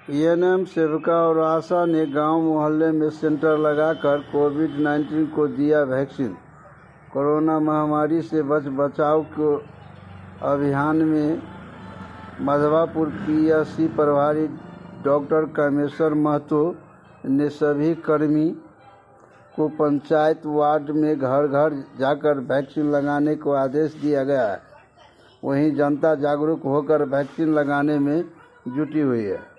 ANM सेविका और आशा ने गांव मोहल्ले में सेंटर लगाकर कोविड-19 को दिया वैक्सीन। कोरोना महामारी से बचाव के अभियान में माधवापुर पीएससी प्रभारी डॉक्टर कामेश्वर महतो ने सभी कर्मी को पंचायत वार्ड में घर घर जाकर वैक्सीन लगाने को आदेश दिया गया है। वहीं जनता जागरूक होकर वैक्सीन लगाने में जुटी हुई है।